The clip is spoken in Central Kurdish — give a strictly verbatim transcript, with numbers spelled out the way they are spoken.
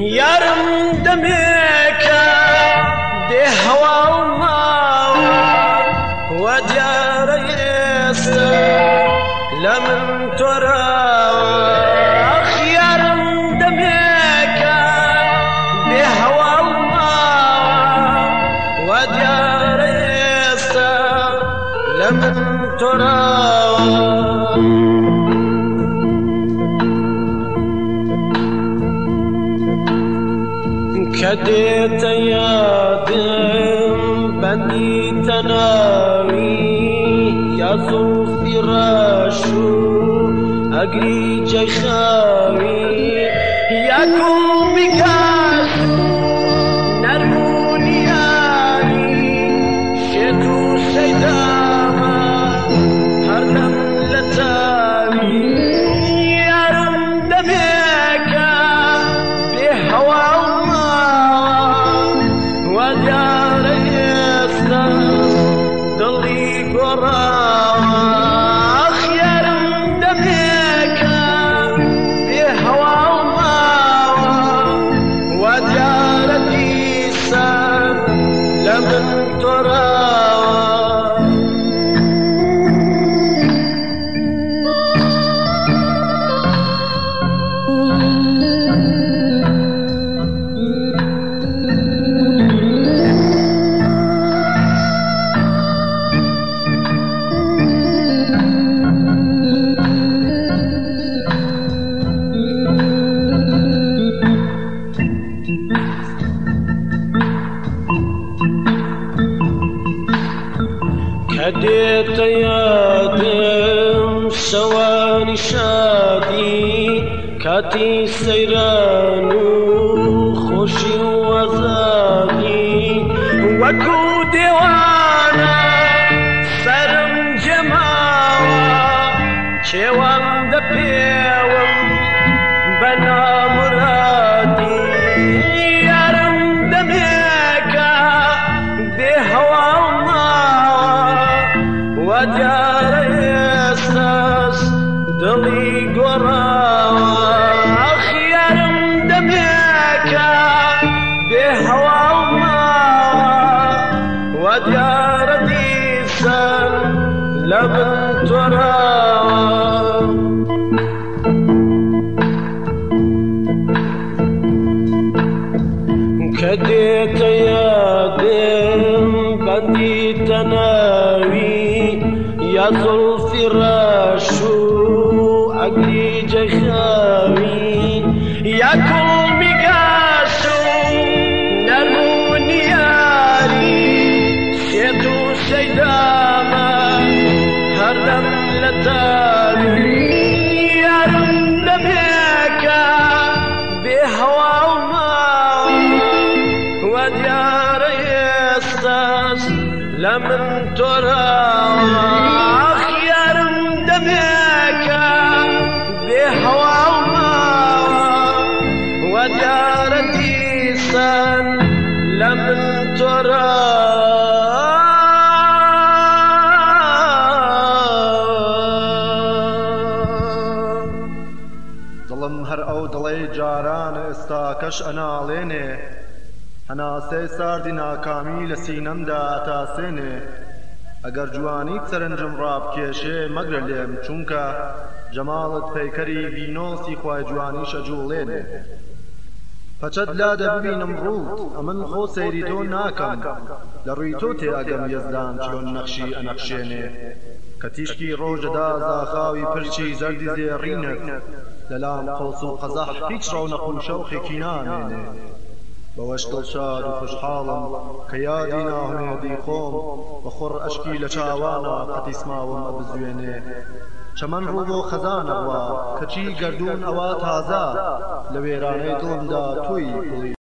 یارم دەمێکە دێ هەوا و ماوە وە دیارە ئێستا لە من تۆراوە ئەخ یارم دەمێکە دێ هەوا و ماوە وە دیارە ئێستا لە من تۆراوە کەدێتە یادم بەندیتە ناوی یا زوڵفی ڕەش و ئەگری جەیخاوی یا کوڵمی کاش نەرم و نیانی شێت و سەیدامە هەردەم لە تاوی یارم دەمێکە بێ هەوا کەدێتە یادم شەوانی شادی کاتی سەیران و خۆشی و ئازادی وەکو دێوانە سەرم جێماوە کێوان دەپێوم بە نامورادی یارم دەمێکە بێ هەوا و وە دیارە ئێستاش دڵی گۆڕاوە ئەخ یارم دەمێکە بێ هەوا و ماوە وە دیارە دیسان لە من تۆراوە کەدێتە یادم بەندیتە ناوی یا زوڵفی ڕەش و ئەگری جەیخاوی یا کوڵمی گاش و نەرم و نیاری شێت و سەیدامە هەردەم لە تاوی یارم دەمێکە بێ هەوا و ماوە وە دیارە ئێستاش لە من تۆراوە ئەخ یارم دەمێکە بێ هەوا و ماوە وە دیارە دیسان لە من تۆراوە دڵم هەر ئەو دڵەی جاران ئێستاکەش ئەناڵێنێ هەناسەی ساردی ناکامی لە سینەمدا ئەتاسێنێ ئەگەر جوانیت سەرنجم ڕابکێشێ مەگرە لێم چونکە جەماڵت پەیکەری ڤینۆسی خوای جوانیش ئەجوڵێنێ پەچەت لا دەبینم ڕووت ئەمن خۆ سەیری تۆ ناکەم لە ڕووی تۆ تێ ئەگەم یەزدان چۆن نەخشی ئەنەخشێنێ کە تیشکی ڕۆژەدا زاخاوی پرچی زەردی زێڕینت لەلام قەوس و قەزەح هیچ ڕەونەق و شەوقێکی نامێنێ بەوەش دڵشاد و خوشحاڵم کە یادی ناهمێدی خۆم بە خوڕ ئەشکی لە چاوانە قەتیسماوم ئەبزوێنێ چەمەن ڕوو بۆ خەزانە ڕوا کەچی گەردوون ئەوە تازە لە وێرانەی دڵمدا تۆی